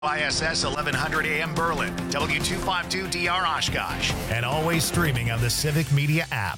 ISS 1100 AM Berlin, W252DR Oshkosh, and always streaming on the Civic Media app.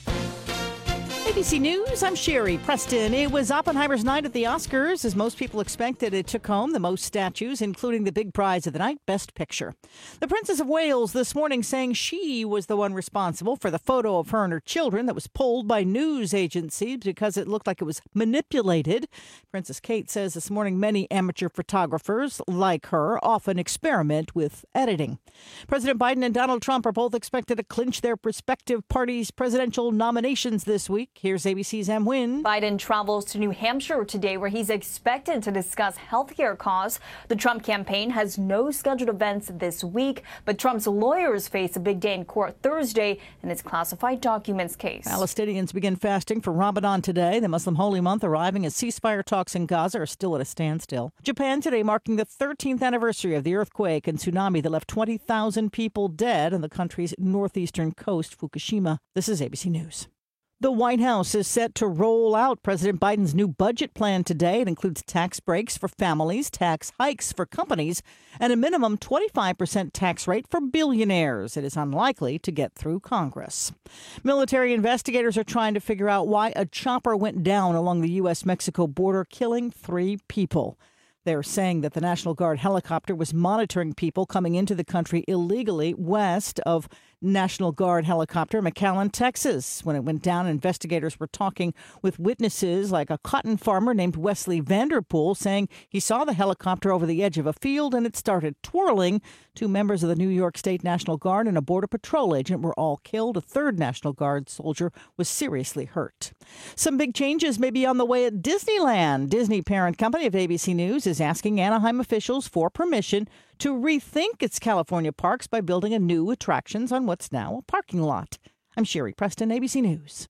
ABC News, I'm Sherry Preston. It was Oppenheimer's night at the Oscars. As most people expected, it took home the most statues, including the big prize of the night, Best Picture. The Princess of Wales this morning saying she was the one responsible for the photo of her and her children that was pulled by news agencies because it looked like it was manipulated. Princess Kate says this morning many amateur photographers like her often experiment with editing. President Biden and Donald Trump are both expected to clinch their respective parties' presidential nominations this week. Here's ABC's Em Nguyen. Biden travels to New Hampshire today, where he's expected to discuss healthcare costs. The Trump campaign has no scheduled events this week, but Trump's lawyers face a big day in court Thursday in his classified documents case. Palestinians begin fasting for Ramadan today, the Muslim holy month arriving as ceasefire talks in Gaza are still at a standstill. Japan today marking the 13th anniversary of the earthquake and tsunami that left 20,000 people dead on the country's northeastern coast, Fukushima. This is ABC News. The White House is set to roll out President Biden's new budget plan today. It includes tax breaks for families, tax hikes for companies, and a minimum 25% tax rate for billionaires. It is unlikely to get through Congress. Military investigators are trying to figure out why a chopper went down along the U.S.-Mexico border, killing 3 people. They're saying that the National Guard helicopter was monitoring people coming into the country illegally west of National Guard helicopter, McAllen, Texas. When it went down, investigators were talking with witnesses like a cotton farmer named Wesley Vanderpool, saying he saw the helicopter over the edge of a field and it started twirling. 2 members of the New York State National Guard and a Border Patrol agent were all killed. A 3rd National Guard soldier was seriously hurt. Some big changes may be on the way at Disneyland. Disney parent company of ABC News is asking Anaheim officials for permission to rethink its California parks by building a new attractions on what's now a parking lot. I'm Sherry Preston, ABC News.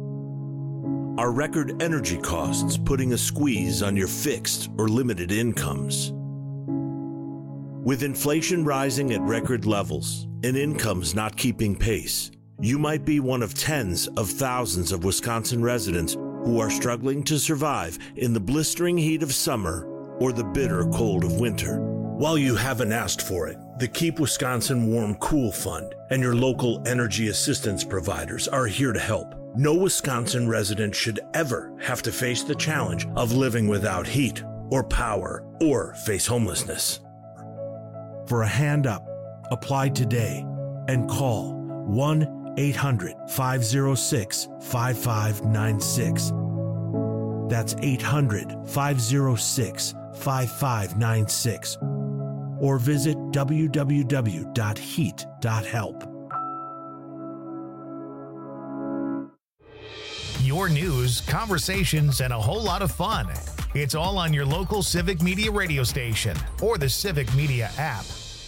Are record energy costs putting a squeeze on your fixed or limited incomes? With inflation rising at record levels and incomes not keeping pace, you might be one of tens of thousands of Wisconsin residents who are struggling to survive in the blistering heat of summer or the bitter cold of winter. While you haven't asked for it, the Keep Wisconsin Warm Cool Fund and your local energy assistance providers are here to help. No Wisconsin resident should ever have to face the challenge of living without heat or power or face homelessness. For a hand up, apply today and call 1-800-506-5596. That's 800-506-5596. Or visit www.heat.help. Your news, conversations, and a whole lot of fun. It's all on your local Civic Media radio station or the Civic Media app.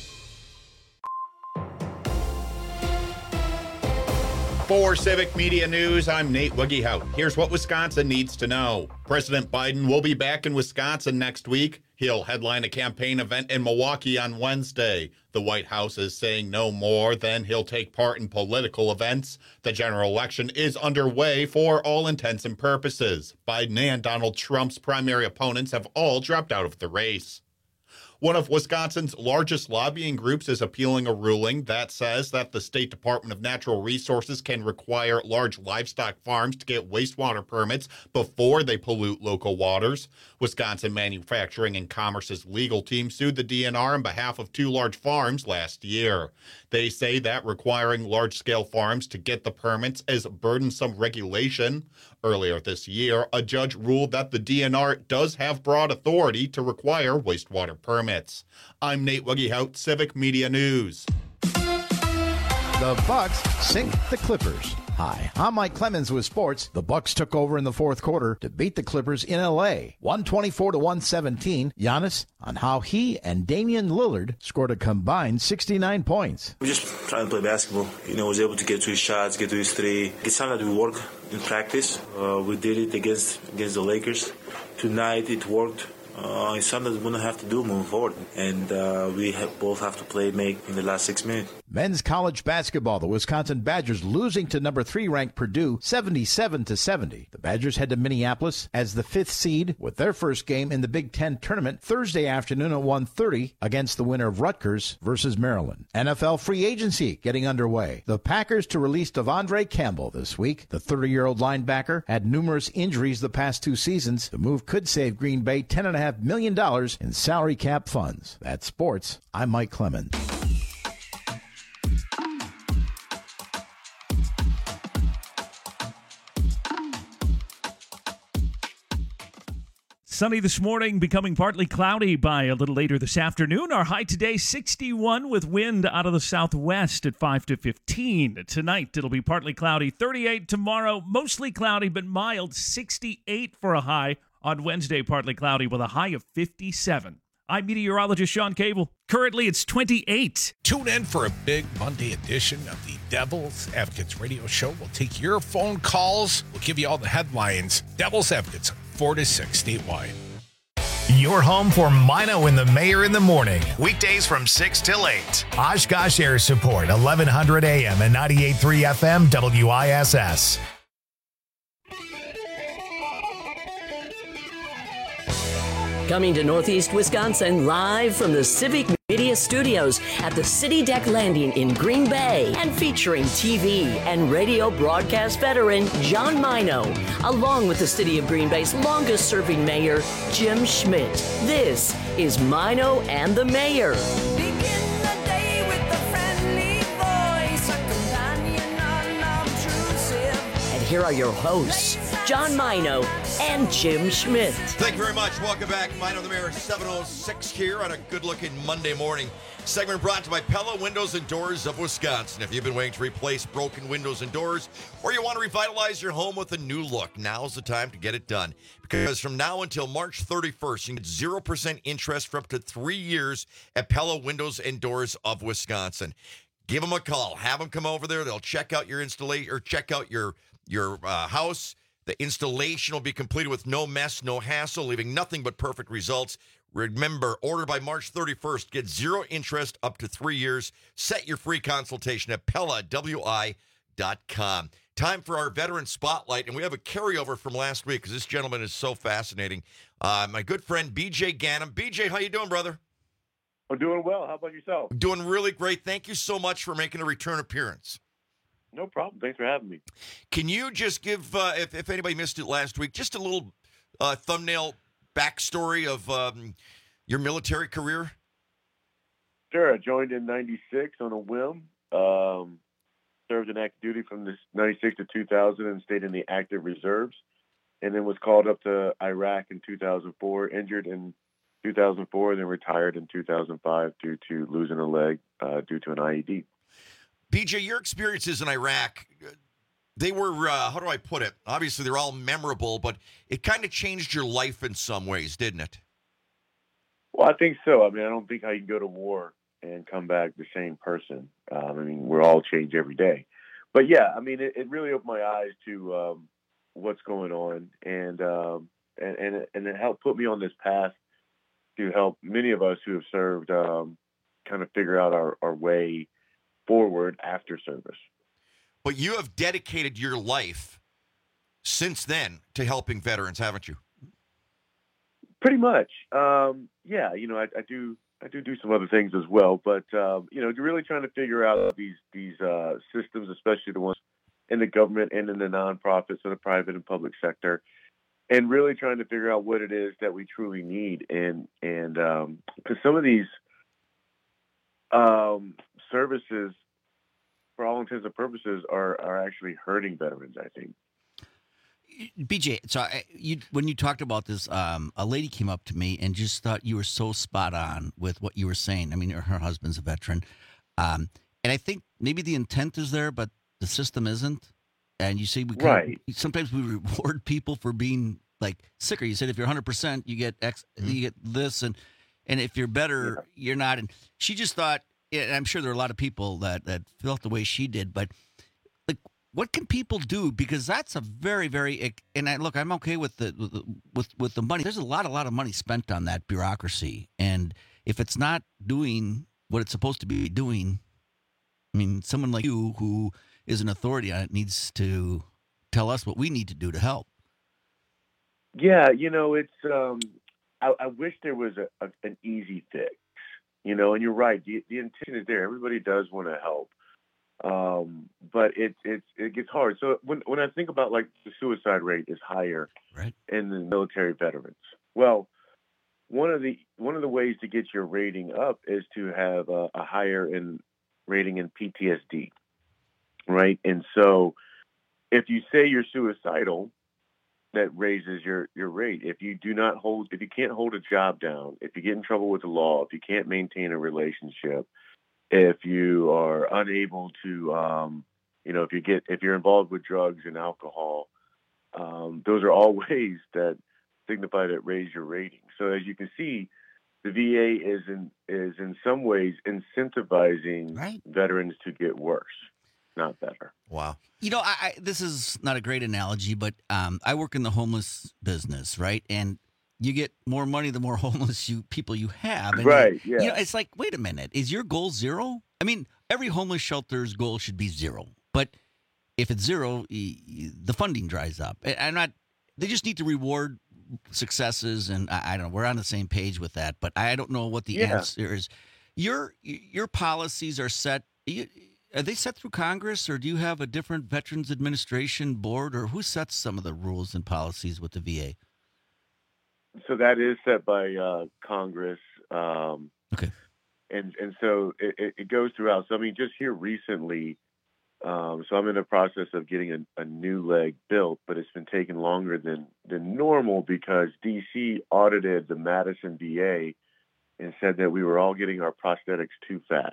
For Civic Media News, I'm Nate Wiggyhout. Here's what Wisconsin needs to know. President Biden will be back in Wisconsin next week. He'll headline a campaign event in Milwaukee on Wednesday. The White House is saying no more than he'll take part in political events. The general election is underway for all intents and purposes. Biden and Donald Trump's primary opponents have all dropped out of the race. One of Wisconsin's largest lobbying groups is appealing a ruling that says that the State Department of Natural Resources can require large livestock farms to get wastewater permits before they pollute local waters. Wisconsin Manufacturing and Commerce's legal team sued the DNR on behalf of 2 large farms last year. They say that requiring large-scale farms to get the permits is burdensome regulation. Earlier this year, a judge ruled that the DNR does have broad authority to require wastewater permits. I'm Nate Wiggyhout, Civic Media News. The Bucks sink the Clippers. Hi, I'm Mike Clemens with sports. The Bucks took over in the fourth quarter to beat the Clippers in L.A. 124-117. Giannis on how he and Damian Lillard scored a combined 69 points. We just trying to play basketball. Was able to get to his shots, get to his three. It's time that we work in practice. We did it against the Lakers. Tonight it worked. it's something we're going to have to do moving forward. And we both have to make in the last 6 minutes. Men's college basketball, the Wisconsin Badgers losing to number 3 ranked Purdue 77-70. The Badgers head to Minneapolis as the 5th seed with their first game in the Big Ten tournament Thursday afternoon at 1:30 against the winner of Rutgers versus Maryland. NFL free agency getting underway. The Packers to release Devondre Campbell this week. The 30-year-old linebacker had numerous injuries the past 2 seasons. The move could save Green Bay $10.5 million in salary cap funds. That's sports. I'm Mike Clemens. Sunny this morning, becoming partly cloudy by a little later this afternoon. Our high today, 61 with wind out of the southwest at 5 to 15. Tonight, it'll be partly cloudy, 38 tomorrow, mostly cloudy but mild, 68 for a high. On Wednesday, partly cloudy with a high of 57. I'm meteorologist Sean Cable. Currently, it's 28. Tune in for a big Monday edition of the Devil's Advocates radio show. We'll take your phone calls. We'll give you all the headlines. Devil's Advocates, 4 to 6 statewide. Your home for Mino and the Mayor in the morning. Weekdays from 6 till 8. Oshkosh Air Support, 1100 AM and 98.3 FM WISS. Coming to Northeast Wisconsin, live from the Civic Media Studios at the City Deck Landing in Green Bay, and featuring TV and radio broadcast veteran John Mino, along with the City of Green Bay's longest-serving mayor, Jim Schmidt. This is Mino and the Mayor. Begin the day with a friendly voice, a companion unobtrusive. And here are your hosts, John Mino and Jim Schmidt. Thank you very much. Welcome back. Mino the Mayor, 7:06 here on a good-looking Monday morning. Segment brought to you by Pella Windows and Doors of Wisconsin. If you've been waiting to replace broken windows and doors, or you want to revitalize your home with a new look, now's the time to get it done. Because from now until March 31st, you can get 0% interest for up to 3 years at Pella Windows and Doors of Wisconsin. Give them a call. Have them come over there. They'll check out your installation or check out your house. The installation will be completed with no mess, no hassle, leaving nothing but perfect results. Remember, order by March 31st. Get 0 interest up to 3 years. Set your free consultation at PellaWI.com. Time for our Veteran Spotlight, and we have a carryover from last week because this gentleman is so fascinating. My good friend, B.J. Ganem. B.J., how you doing, brother? I'm doing well. How about yourself? Doing really great. Thank you so much for making a return appearance. No problem. Thanks for having me. Can you just give, if anybody missed it last week, just a little thumbnail backstory of your military career? Sure. I joined in 96 on a whim. Served in active duty from 96 to 2000 and stayed in the active reserves. And then was called up to Iraq in 2004, injured in 2004, and then retired in 2005 due to losing a leg due to an IED. BJ, your experiences in Iraq, they were, how do I put it? Obviously, they're all memorable, but it kind of changed your life in some ways, didn't it? Well, I think so. I mean, I don't think how you can go to war and come back the same person. I mean, we're all changed every day. But, yeah, I mean, it really opened my eyes to what's going on, and it helped put me on this path to help many of us who have served kind of figure out our way forward after service. But you have dedicated your life since then to helping veterans, haven't you? Pretty much. Yeah, you know, I do some other things as well, but you know, really trying to figure out these systems, especially the ones in the government and in the nonprofits and the private and public sector, and really trying to figure out what it is that we truly need, and because some of these services, for all intents and purposes, are actually hurting veterans, I think. BJ, so when you talked about this, a lady came up to me and just thought you were so spot on with what you were saying. I mean, her husband's a veteran. And I think maybe the intent is there, but the system isn't. And you see, sometimes we reward people for being like sicker. You said if you're 100%, you get X, you get this, and if you're better, you're not. And she just thought, and I'm sure there are a lot of people that felt the way she did, but like, what can people do? Because that's a very, very, and I'm okay with with the money. There's a lot of money spent on that bureaucracy, and if it's not doing what it's supposed to be doing, I mean, someone like you who is an authority on it needs to tell us what we need to do to help. Yeah, it's. I wish there was an easy fix, and you're right. The intention is there. Everybody does want to help, but it gets hard. So when I think about like the suicide rate is higher in the military veterans, well, one of the ways to get your rating up is to have a higher rating in PTSD, right? And so if you say you're suicidal, that raises your rate. If you can't hold a job down, if you get in trouble with the law, if you can't maintain a relationship, if you are unable to, if you're involved with drugs and alcohol, those are all ways that signify that raise your rating. So as you can see, the VA is in some ways incentivizing veterans to get worse, not better. Wow. This is not a great analogy, but I work in the homeless business, right? And you get more money the more homeless people you have. And right, yeah. It's like, wait a minute, is your goal zero? I mean, every homeless shelter's goal should be zero. But if it's zero, the funding dries up. They just need to reward successes, and I don't know, we're on the same page with that, but I don't know what the answer is. Your policies are set. Are they set through Congress, or do you have a different Veterans Administration board, or who sets some of the rules and policies with the VA? So that is set by Congress. Okay. And so it goes throughout. So, I mean, just here recently, so I'm in the process of getting a new leg built, but it's been taking longer than normal because D.C. audited the Madison VA and said that we were all getting our prosthetics too fast.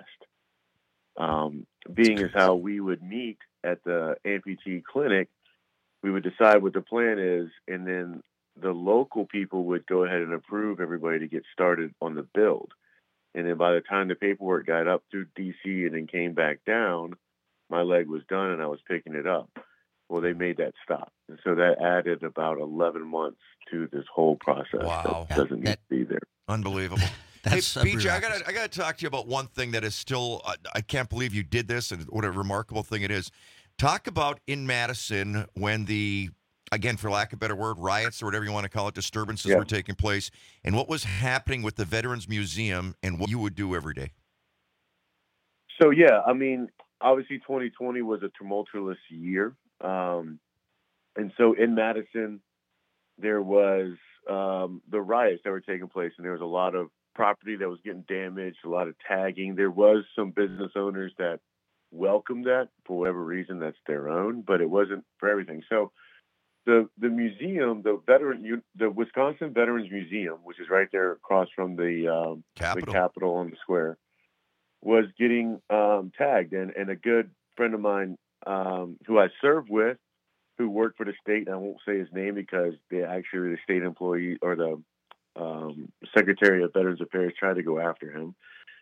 Being as how we would meet at the amputee clinic, we would decide what the plan is, and then the local people would go ahead and approve everybody to get started on the build. And then by the time the paperwork got up through D.C. and then came back down, my leg was done and I was picking it up. Well, they made that stop. And so that added about 11 months to this whole process. Wow. That doesn't need to be there. Unbelievable. That's hey, BJ, I got to talk to you about one thing that is still, I can't believe you did this and what a remarkable thing it is. Talk about in Madison when the, again, for lack of a better word, riots or whatever you want to call it, disturbances were taking place, and what was happening with the Veterans Museum and what you would do every day. So, yeah, I mean, obviously 2020 was a tumultuous year. And so in Madison, there was the riots that were taking place, and there was a lot of property that was getting damaged, a lot of tagging. There was some business owners that welcomed that for whatever reason. That's their own, but it wasn't for everything. So the museum, the Wisconsin Veterans Museum, which is right there across from the Capitol on the square, was getting tagged. And a good friend of mine who I served with, who worked for the state, and I won't say his name because the state employee or the Secretary of Veterans Affairs tried to go after him,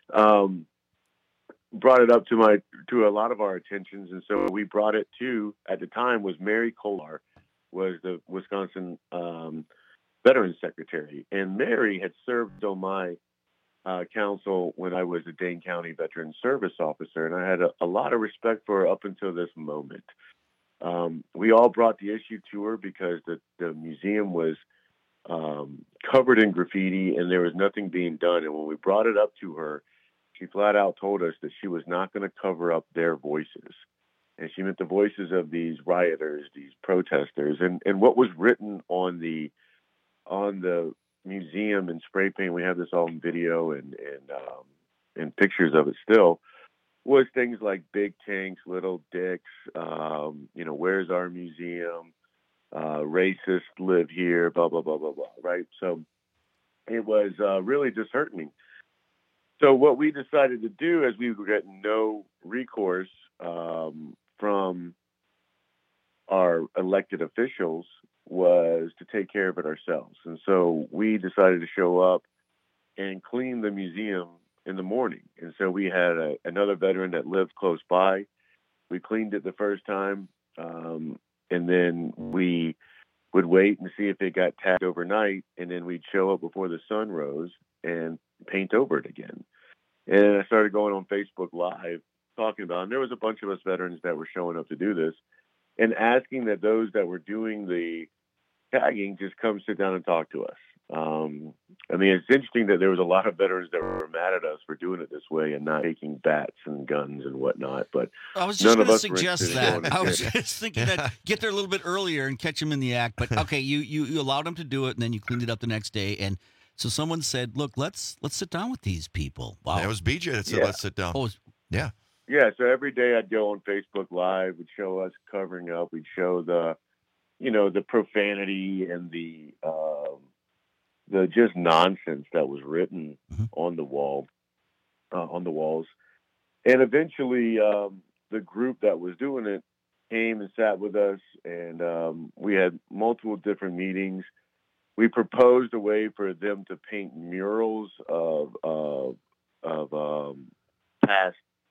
brought it up to a lot of our attentions. And so we brought it to, at the time, was Mary Kolar, was the Wisconsin Veterans Secretary. And Mary had served on my council when I was a Dane County Veteran Service Officer, and I had a lot of respect for her up until this moment. We all brought the issue to her because the museum was covered in graffiti and there was nothing being done. And when we brought it up to her, she flat out told us that she was not going to cover up their voices. And she meant the voices of these rioters, these protesters. And what was written on the museum in spray paint, we have this all in video and pictures of it still, was things like big tanks, little dicks, where's our museum, racists live here, blah, blah, blah, blah, blah, right? So it was really disheartening. So what we decided to do, as we were getting no recourse from our elected officials, was to take care of it ourselves. And so we decided to show up and clean the museum in the morning. And so we had another veteran that lived close by. We cleaned it the first time, and then we would wait and see if it got tagged overnight, and then we'd show up before the sun rose and paint over it again. And I started going on Facebook Live talking about it. And there was a bunch of us veterans that were showing up to do this and asking that those that were doing the tagging just come sit down and talk to us. I mean, it's interesting that there was a lot of veterans that were mad at us for doing it this way and not taking bats and guns and whatnot. But I was just going to suggest that. I was just thinking that get there a little bit earlier and catch them in the act. But okay, you allowed them to do it, and then you cleaned it up the next day. And so someone said, "Look, let's sit down with these people." Wow, That was BJ that said, let's sit down. Oh, Yeah. yeah, so every day I'd go on Facebook Live, would show us covering up, we'd show the profanity and the just nonsense that was written on the walls. And eventually, the group that was doing it came and sat with us, and we had multiple different meetings. We proposed a way for them to paint murals of past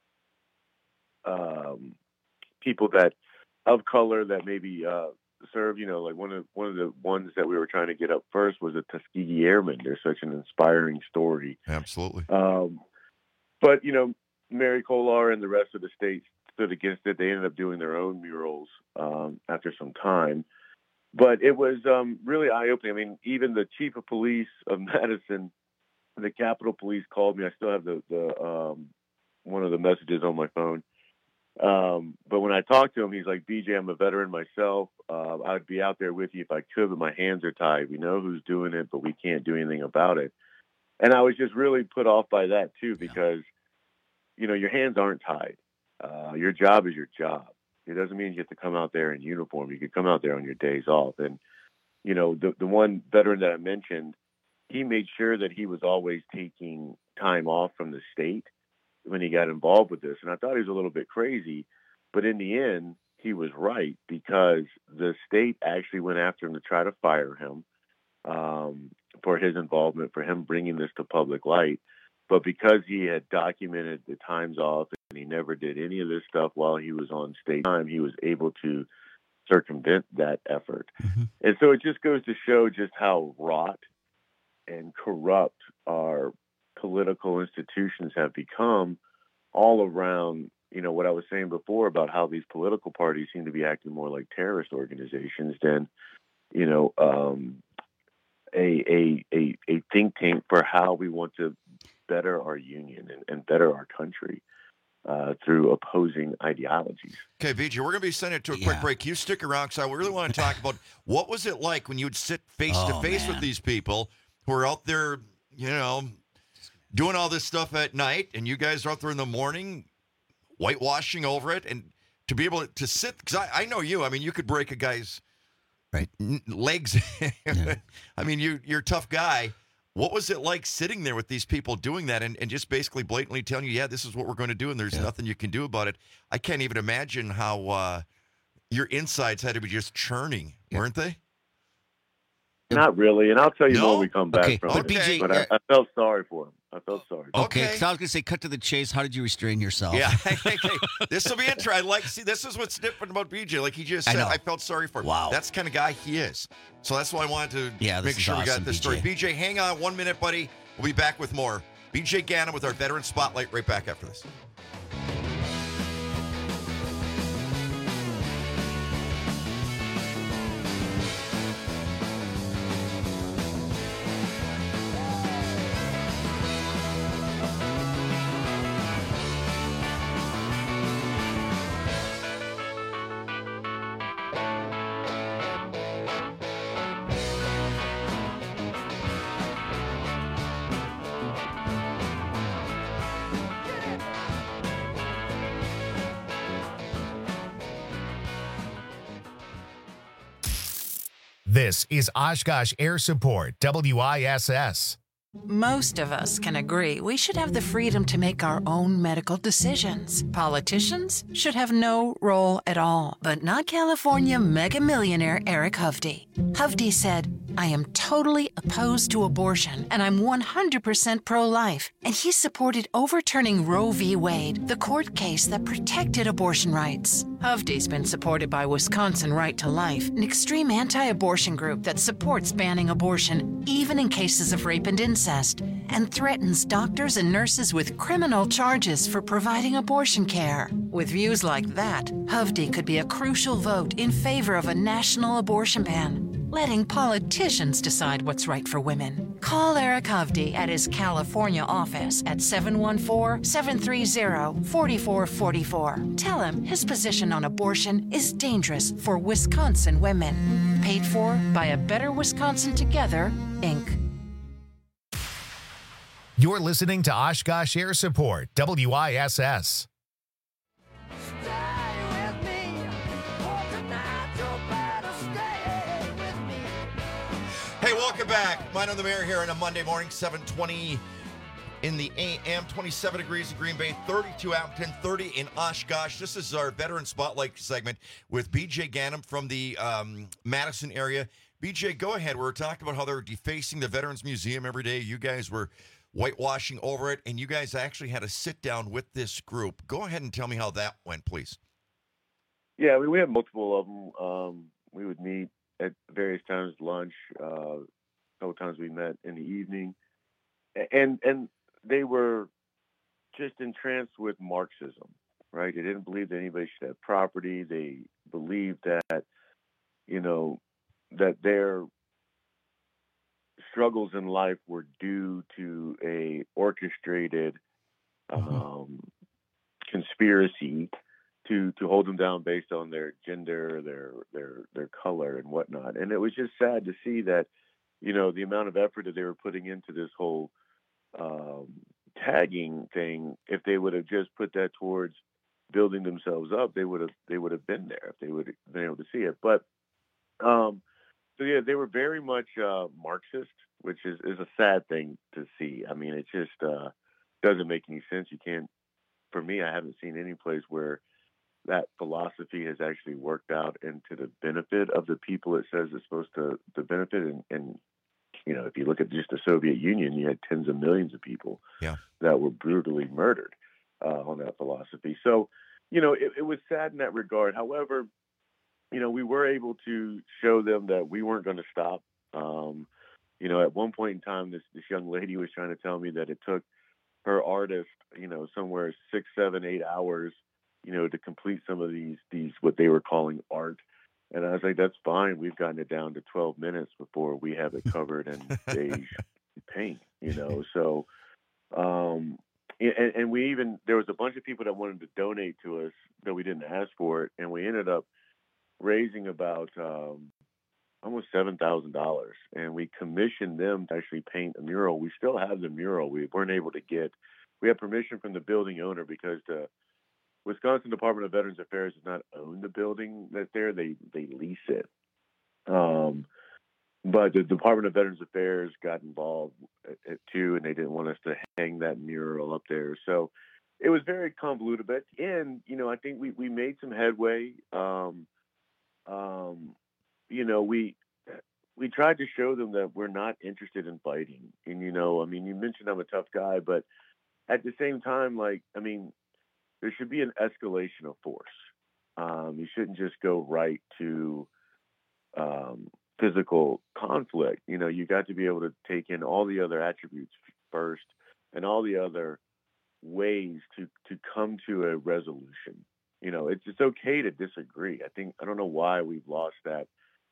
people that of color that maybe served. Like one of the ones that we were trying to get up first was the Tuskegee Airmen. They're such an inspiring story. Absolutely. But Mary Kolar and the rest of the state stood against it. They ended up doing their own murals after some time. But it was really eye-opening. I mean, even the chief of police of Madison, the Capitol Police, called me. I still have the one of the messages on my phone. But when I talked to him, he's like, BJ, I'm a veteran myself. I'd be out there with you if I could, but my hands are tied. We know who's doing it, but we can't do anything about it. And I was just really put off by that, too, because, your hands aren't tied. Your job is your job. It doesn't mean you have to come out there in uniform. You could come out there on your days off. And, the one veteran that I mentioned, he made sure that he was always taking time off from the state when he got involved with this. And I thought he was a little bit crazy, but in the end, he was right, because the state actually went after him to try to fire him for his involvement, for him bringing this to public light. But because he had documented the times off and he never did any of this stuff while he was on state time, he was able to circumvent that effort. And so it just goes to show just how rot and corrupt our political institutions have become all around, what I was saying before about how these political parties seem to be acting more like terrorist organizations than, a think tank for how we want to better our union and better our country through opposing ideologies. Okay, VJ, we're going to be sending it to a quick break. You stick around, because I really want to talk about what was it like when you would sit face-to-face with these people who are out there, doing all this stuff at night, and you guys are out there in the morning whitewashing over it, and to be able to sit, because I know you. I mean, you could break a guy's legs. I mean, you're a tough guy. What was it like sitting there with these people doing that and just basically blatantly telling you, yeah, this is what we're going to do, and there's nothing you can do about it? I can't even imagine how your insides had to be just churning, weren't they? Not really, and I'll tell you more when we come back from but it. BJ, But I felt sorry for him. I felt sorry. Okay, so I was going to say, cut to the chase. How did you restrain yourself? Yeah, this will be interesting. This is what's different about BJ. Like he just said, I felt sorry for him. Wow. That's the kind of guy he is. So that's why I wanted to make sure we got this story. BJ, hang on 1 minute, buddy. We'll be back with more. BJ Gannon with our Veteran Spotlight right back after this. This is Oshkosh Air Support, WISS. Most of us can agree we should have the freedom to make our own medical decisions. Politicians should have no role at all, but not California mega millionaire Eric Hovde. Hovde said, I am totally opposed to abortion, and I'm 100% pro-life. And he supported overturning Roe v. Wade, the court case that protected abortion rights. Hovde's been supported by Wisconsin Right to Life, an extreme anti-abortion group that supports banning abortion, even in cases of rape and incest, and threatens doctors and nurses with criminal charges for providing abortion care. With views like that, Hovde could be a crucial vote in favor of a national abortion ban, letting politicians decide what's right for women. Call Eric Hovde at his California office at 714-730-4444. Tell him his position on abortion is dangerous for Wisconsin women. Paid for by A Better Wisconsin Together, Inc. You're listening to Oshkosh Air Support, WISS. Hey, welcome back. Mine on the Mayor here on a Monday morning, 7:20 in the AM, 27 degrees in Green Bay, 32 Appleton, 30 in Oshkosh. This is our Veteran Spotlight segment with BJ Ganem from the Madison area. BJ, go ahead. We're talking about how they're defacing the Veterans Museum every day. You guys were whitewashing over it, and you guys actually had a sit-down with this group. Go ahead and tell me how that went, please. Yeah, we had multiple of them. We would meet at various times, lunch, a couple times we met in the evening. And they were just entranced with Marxism, right? They didn't believe that anybody should have property. They believed that, that their struggles in life were due to a orchestrated conspiracy to hold them down based on their gender, their color, and whatnot. And it was just sad to see that, the amount of effort that they were putting into this whole tagging thing. If they would have just put that towards building themselves up, they would have been there if they would have been able to see it. But so yeah, they were very much Marxist, which is a sad thing to see. I mean, it just doesn't make any sense. You can't. For me, I haven't seen any place where that philosophy has actually worked out into the benefit of the people it says it's supposed to benefit. And if you look at just the Soviet Union, you had tens of millions of people that were brutally murdered on that philosophy. So, it was sad in that regard. However, we were able to show them that we weren't going to stop. At one point in time, this young lady was trying to tell me that it took her artist, somewhere 6, 7, 8 hours, to complete some of these what they were calling art. And I was like, that's fine. We've gotten it down to 12 minutes before we have it covered in beige paint, So, and we there was a bunch of people that wanted to donate to us that we didn't ask for it. And we ended up raising about almost $7,000. And we commissioned them to actually paint a mural. We still have the mural. We weren't able to we had permission from the building owner because the Wisconsin Department of Veterans Affairs does not own the building that's there. They lease it. But the Department of Veterans Affairs got involved too, and they didn't want us to hang that mural up there. So it was very convoluted. But in, I think we made some headway. We tried to show them that we're not interested in fighting. And, you mentioned I'm a tough guy, but at the same time, there should be an escalation of force. You shouldn't just go right to physical conflict. You got to be able to take in all the other attributes first and all the other ways to come to a resolution. It's okay to disagree. I don't know why we've lost that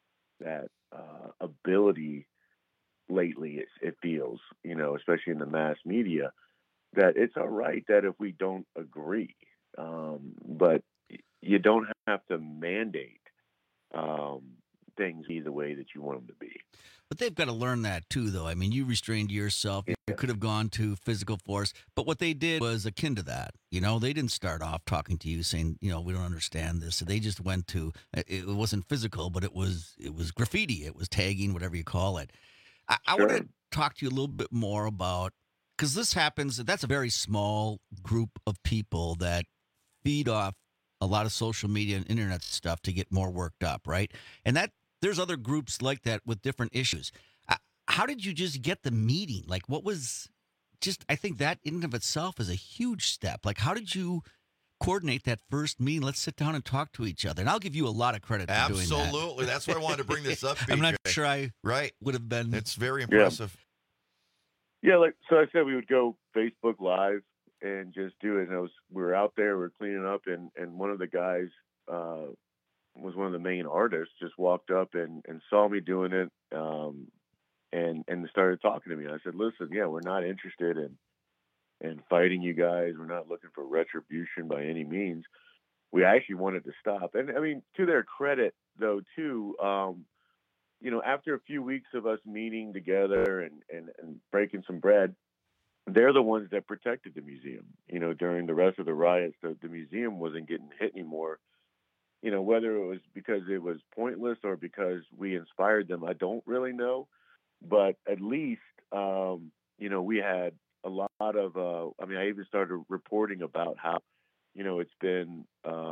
ability lately. It feels, especially in the mass media, that it's all right that if we don't agree, but you don't have to mandate things be the way that you want them to be. But they've got to learn that too, though. I mean, you restrained yourself. You could have gone to physical force, but what they did was akin to that. They didn't start off talking to you saying, we don't understand this. So they just went to, it wasn't physical, but it was graffiti. It was tagging, whatever you call it. I want to talk to you a little bit more about, because this happens, that's a very small group of people that feed off a lot of social media and internet stuff to get more worked up, right? And that there's other groups like that with different issues. How did you just get the meeting? Like, what was just? I think that in and of itself is a huge step. Like, how did you coordinate that first meeting? Let's sit down and talk to each other. And I'll give you a lot of credit for doing that. Absolutely. That's why I wanted to bring this up, BJ. I'm not sure I right. would have been. It's very impressive. Yeah, like so I said, we would go Facebook Live and just do it. And we were out there, we were cleaning up, and one of the guys was one of the main artists, just walked up and saw me doing it, and started talking to me. I said, listen, yeah, we're not interested in fighting you guys. We're not looking for retribution by any means. We actually wanted to stop. And I mean, to their credit, though, too, after a few weeks of us meeting together and breaking some bread, they're the ones that protected the museum. During the rest of the riots, the museum wasn't getting hit anymore. Whether it was because it was pointless or because we inspired them, I don't really know. But at least, we had a lot of, I even started reporting about how, it's been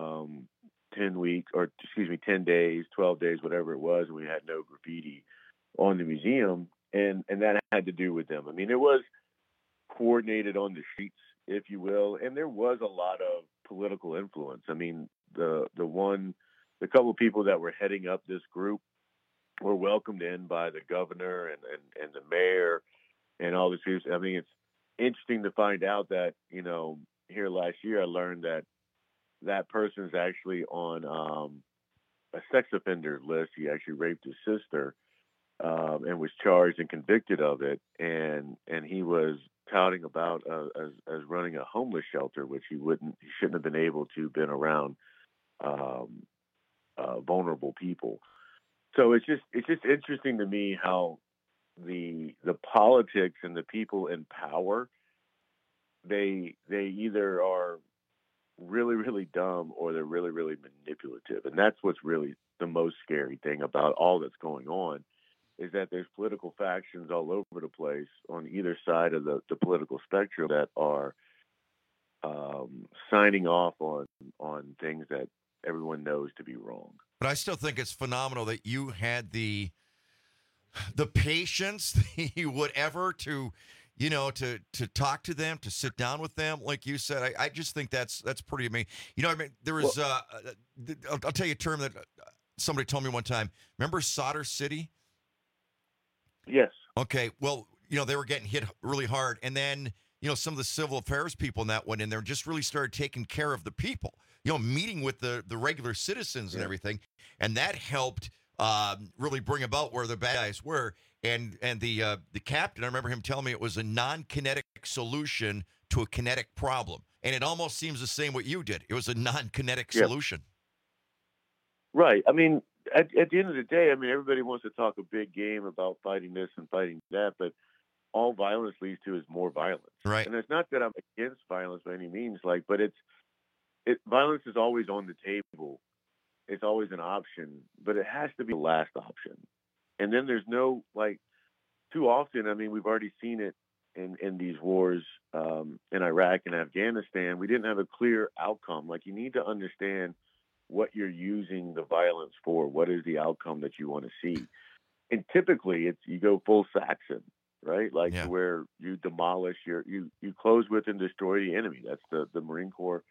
10 days, 12 days, whatever it was, and we had no graffiti on the museum. And that had to do with them. I mean, it was coordinated on the streets, if you will, and there was a lot of political influence. I mean, the couple of people that were heading up this group were welcomed in by the governor and the mayor and all this. I mean, it's interesting to find out that, here last year I learned that person is actually on a sex offender list. He actually raped his sister and was charged and convicted of it. And he was touting about as running a homeless shelter, which he shouldn't have been able to been around vulnerable people. So it's just interesting to me how the politics and the people in power, they either are really, really dumb or they're really, really manipulative. And that's what's really the most scary thing about all that's going on, is that there's political factions all over the place on either side of the political spectrum that are signing off on things that everyone knows to be wrong. But I still think it's phenomenal that you had the patience, the whatever to talk to them, to sit down with them. Like you said, I just think that's pretty amazing. I mean, there was, I'll tell you a term that somebody told me one time. Remember Solder City? Yes. Okay. Well, they were getting hit really hard. And then, some of the civil affairs people in that went in there and just really started taking care of the people, meeting with the regular citizens and everything. And that helped really bring about where the bad guys were. And the captain, I remember him telling me it was a non-kinetic solution to a kinetic problem. And it almost seems the same what you did. It was a non-kinetic solution. Right. I mean, at the end of the day, I mean, everybody wants to talk a big game about fighting this and fighting that, but all violence leads to is more violence. Right. And it's not that I'm against violence by any means, but violence is always on the table. It's always an option, but it has to be the last option. And then there's no, too often, I mean, we've already seen it in these wars in Iraq and Afghanistan. We didn't have a clear outcome. You need to understand what you're using the violence for. What is the outcome that you want to see? And typically you go full Saxon, right? Where you demolish you close with and destroy the enemy. That's the Marine Corps,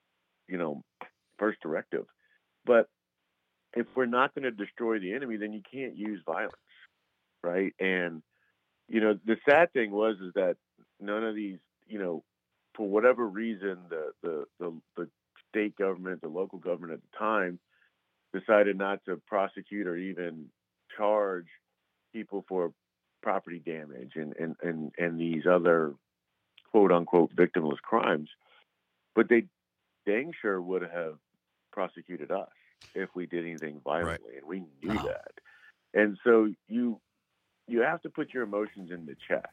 first directive. But if we're not going to destroy the enemy, then you can't use violence, right? And, the sad thing is that none of these, for whatever reason, the state government, the local government at the time decided not to prosecute or even charge people for property damage and these other quote unquote victimless crimes. But they dang sure would have prosecuted us if we did anything violently, and we knew that. And so you have to put your emotions into check.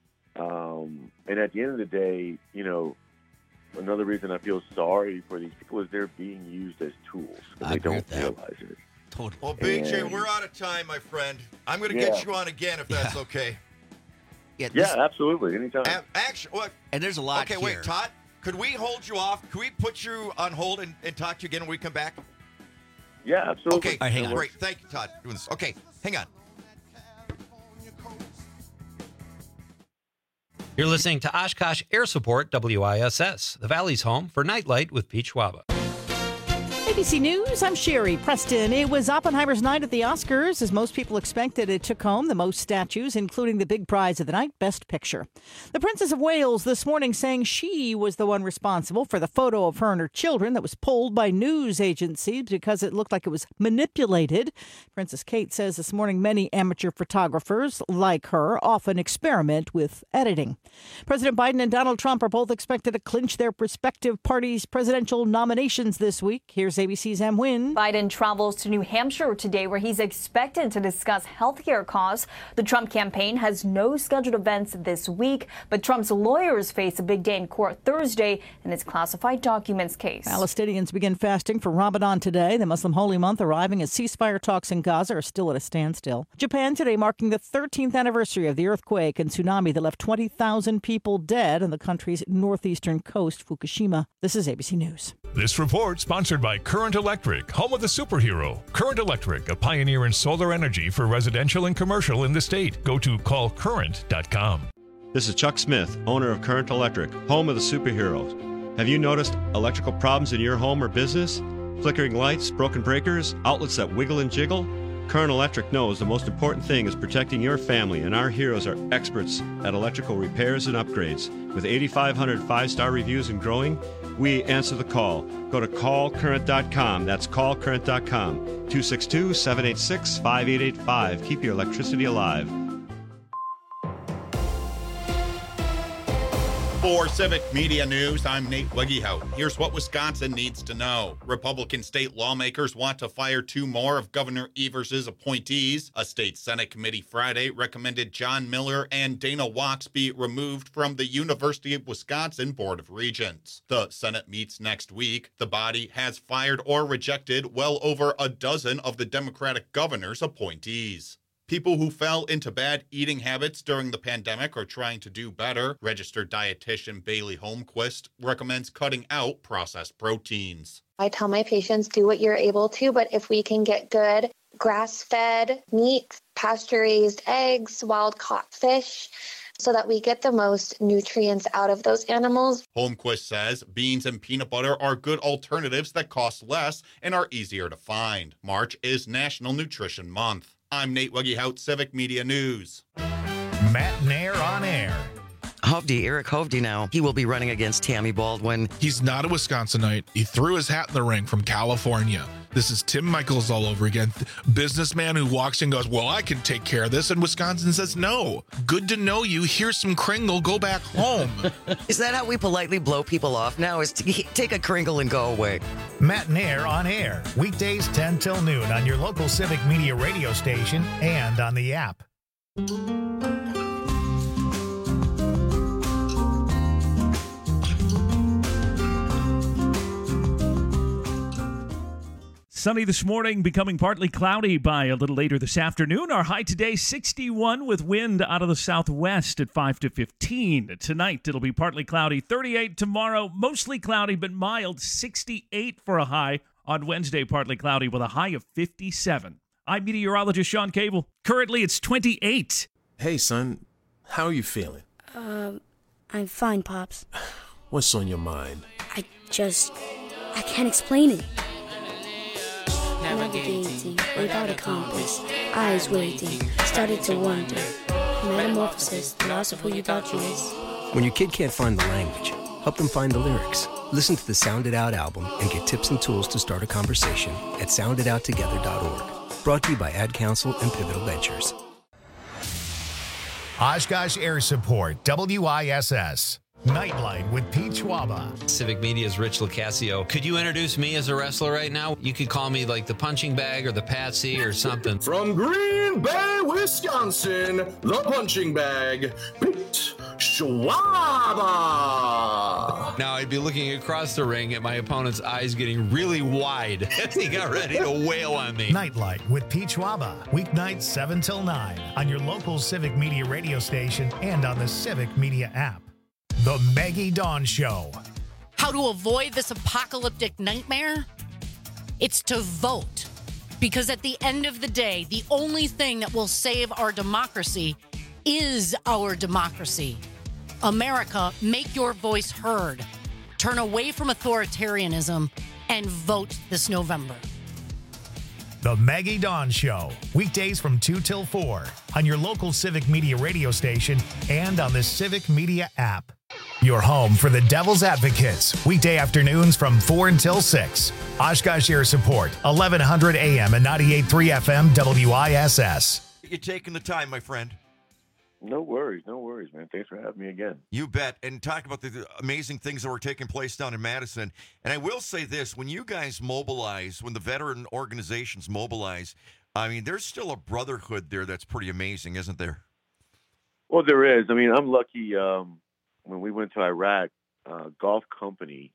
And at the end of the day, another reason I feel sorry for these people is they're being used as tools, and they don't realize it. Totally. Well, BJ, we're out of time, my friend. I'm going to get you on again if that's okay. Yeah, absolutely. Anytime. Actually, what? And there's a lot here. Okay, wait, Todd, could we hold you off? Could we put you on hold and talk to you again when we come back? Yeah, absolutely. Okay, right, hang on. Great. Thank you, Todd, for doing this. Okay, hang on. You're listening to Oshkosh Air Support, WISS, the Valley's home for Nightlight with Pete Schwaba. ABC News, I'm Sherry Preston. It was Oppenheimer's night at the Oscars. As most people expected, it took home the most statues, including the big prize of the night, Best Picture. The Princess of Wales this morning saying she was the one responsible for the photo of her and her children that was pulled by news agencies because it looked like it was manipulated. Princess Kate says this morning many amateur photographers like her often experiment with editing. President Biden and Donald Trump are both expected to clinch their respective parties' presidential nominations this week. Here's ABC's Em Nguyen. Biden travels to New Hampshire today where he's expected to discuss healthcare costs. The Trump campaign has no scheduled events this week, but Trump's lawyers face a big day in court Thursday in his classified documents case. Palestinians begin fasting for Ramadan today, the Muslim holy month arriving as ceasefire talks in Gaza are still at a standstill. Japan today marking the 13th anniversary of the earthquake and tsunami that left 20,000 people dead on the country's northeastern coast, Fukushima. This is ABC News. This report sponsored by Current Electric, home of the superhero. Current Electric, a pioneer in solar energy for residential and commercial in the state. Go to callcurrent.com. This is Chuck Smith, owner of Current Electric, home of the superheroes. Have you noticed electrical problems in your home or business? Flickering lights, broken breakers, outlets that wiggle and jiggle? Current Electric knows the most important thing is protecting your family, and our heroes are experts at electrical repairs and upgrades. With 8,500 5-star reviews and growing, we answer the call. Go to callcurrent.com. That's callcurrent.com. 262-786-5885. Keep your electricity alive. For Civic Media News, I'm Nate Wegehout. Here's what Wisconsin needs to know. Republican state lawmakers want to fire 2 more of Governor Evers' appointees. A state Senate committee Friday recommended John Miller and Dana Wachs be removed from the University of Wisconsin Board of Regents. The Senate meets next week. The body has fired or rejected well over a dozen of the Democratic governor's appointees. People who fell into bad eating habits during the pandemic are trying to do better. Registered dietitian Bailey Holmquist recommends cutting out processed proteins. I tell my patients, do what you're able to, but if we can get good grass-fed meat, pasture-raised eggs, wild-caught fish, so that we get the most nutrients out of those animals. Holmquist says beans and peanut butter are good alternatives that cost less and are easier to find. March is National Nutrition Month. I'm Nate Wegehout, Civic Media News. Matt Nair on air. Hovde, Eric Hovde now. He will be running against Tammy Baldwin. He's not a Wisconsinite. He threw his hat in the ring from California. This is Tim Michaels all over again. Businessman who walks in and goes, well, I can take care of this. And Wisconsin says, no. Good to know you. Here's some Kringle. Go back home. Is that how we politely blow people off now? Is to take a Kringle and go away? Matt Nair on air. Weekdays 10 till noon on your local Civic Media radio station and on the app. Sunny this morning, becoming partly cloudy by a little later this afternoon. Our high today, 61 with wind out of the southwest at 5 to 15. Tonight, it'll be partly cloudy, 38 tomorrow, mostly cloudy but mild, 68 for a high. On Wednesday, partly cloudy with a high of 57. I'm meteorologist Sean Cable. Currently, it's 28. Hey, son. How are you feeling? I'm fine, Pops. What's on your mind? I can't explain it. Navigating without a compass, eyes waiting, started to wonder. Metamorphosis, the loss of who you thought you was. When your kid can't find the language, help them find the lyrics. Listen to the Sound It Out album and get tips and tools to start a conversation at sounditouttogether.org. Brought to you by Ad Council and Pivotal Ventures. Oshkosh Air Support, WISS. Nightlight with Pete Schwaba. Civic Media's Rich Locascio. Could you introduce me as a wrestler right now? You could call me like the punching bag or the Patsy or something. From Green Bay, Wisconsin, the punching bag, Pete Schwaba. Now I'd be looking across the ring at my opponent's eyes getting really wide as he got ready to wail on me. Nightlight with Pete Schwaba. Weeknights 7 till 9 on your local Civic Media radio station and on the Civic Media app. The Maggie Dawn Show. How to avoid this apocalyptic nightmare? It's to vote Because at the end of the day, the only thing that will save our democracy is our democracy. America, make your voice heard. Turn away from authoritarianism and vote this November. The Maggie Dawn Show, weekdays from 2 till 4 on your local Civic Media radio station and on the Civic Media app. Your home for the Devil's Advocates, weekday afternoons from 4 until 6. Oshkosh Air Support, 1100 AM and 98.3 FM WISS. You're taking the time, my friend. No worries, man. Thanks for having me again. You bet. And talk about the amazing things that were taking place down in Madison. And I will say this, when you guys mobilize, when the veteran organizations mobilize, I mean, there's still a brotherhood there that's pretty amazing, isn't there? Well, there is. I mean, I'm lucky. When we went to Iraq, Golf Company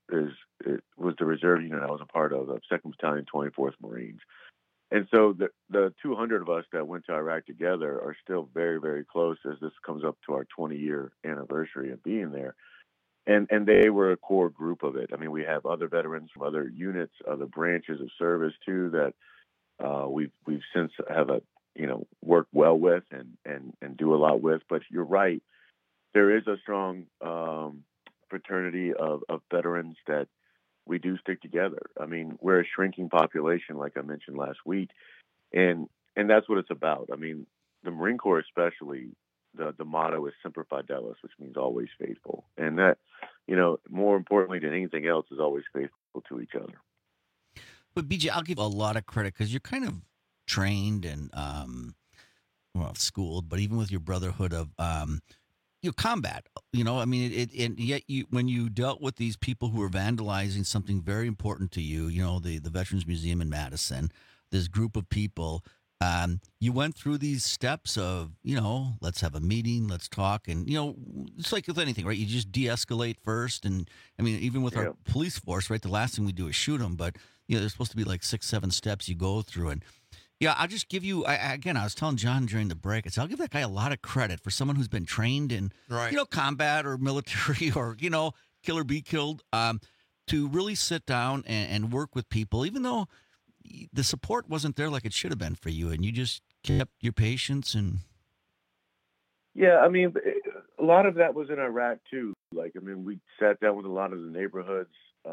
was the reserve unit I was a part of 2nd Battalion, 24th Marines. And so the 200 of us that went to Iraq together are still very, very close as this comes up to our 20-year anniversary of being there. And they were a core group of it. I mean, we have other veterans from other units, other branches of service too that we've since have worked well with and do a lot with. But you're right, there is a strong fraternity of veterans that we do stick together. I mean, we're a shrinking population, like I mentioned last week, and that's what it's about. I mean, the Marine Corps especially, the motto is Semper Fidelis, which means always faithful. And that, more importantly than anything else, is always faithful to each other. But BJ, I'll give a lot of credit because you're kind of trained and schooled, but even with your brotherhood of combat, I mean, and yet when you dealt with these people who were vandalizing something very important to you, the Veterans Museum in Madison, this group of people, you went through these steps of, let's have a meeting, let's talk. And, it's like with anything, right? You just de-escalate first. And I mean, even with our police force, right? The last thing we do is shoot them. But, there's supposed to be like 6-7 steps you go through. And yeah, I'll just give you, I was telling John during the break, I'll give that guy a lot of credit for someone who's been trained in, combat or military or, kill or be killed, to really sit down and work with people, even though the support wasn't there like it should have been for you. And you just kept your patience and. Yeah, I mean, a lot of that was in Iraq too. We sat down with a lot of the neighborhoods.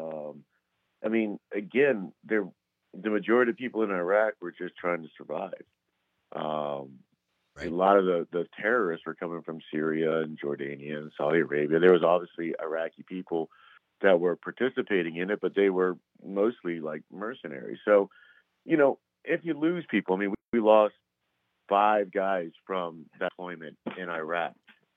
Again, the majority of people in Iraq were just trying to survive. A lot of the terrorists were coming from Syria and Jordania and Saudi Arabia. There was obviously Iraqi people that were participating in it, but they were mostly like mercenaries. So, if you lose people, I mean, we lost 5 guys from that deployment in Iraq.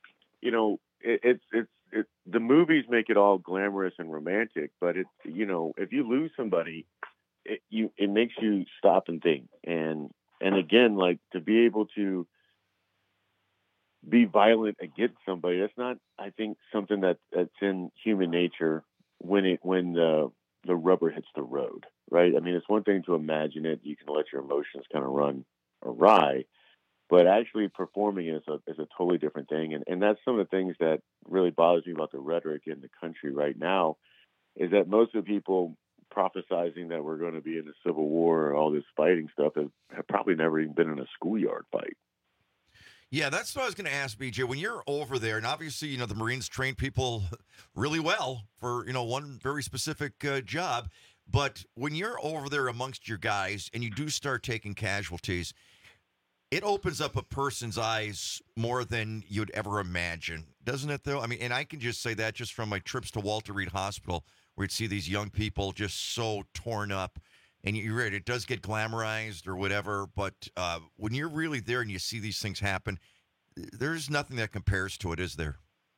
The movies make it all glamorous and romantic, but if you lose somebody, it makes you stop and think. And again, like, to be able to be violent against somebody, that's not, I think, something that's in human nature when the rubber hits the road, right? I mean, it's one thing to imagine it. You can let your emotions kind of run awry, but actually performing is a totally different thing. And that's some of the things that really bothers me about the rhetoric in the country right now, is that most of the people prophesizing that we're going to be in a civil war or all this fighting stuff have probably never even been in a schoolyard fight. Yeah, that's what I was going to ask, BJ. When you're over there, and obviously, the Marines train people really well for, one very specific job, but when you're over there amongst your guys and you do start taking casualties, it opens up a person's eyes more than you'd ever imagine, doesn't it, though? I mean, and I can just say that just from my trips to Walter Reed Hospital, where you'd see these young people just so torn up. And you're right, it does get glamorized or whatever, but when you're really there and you see these things happen, there's nothing that compares to it, is there?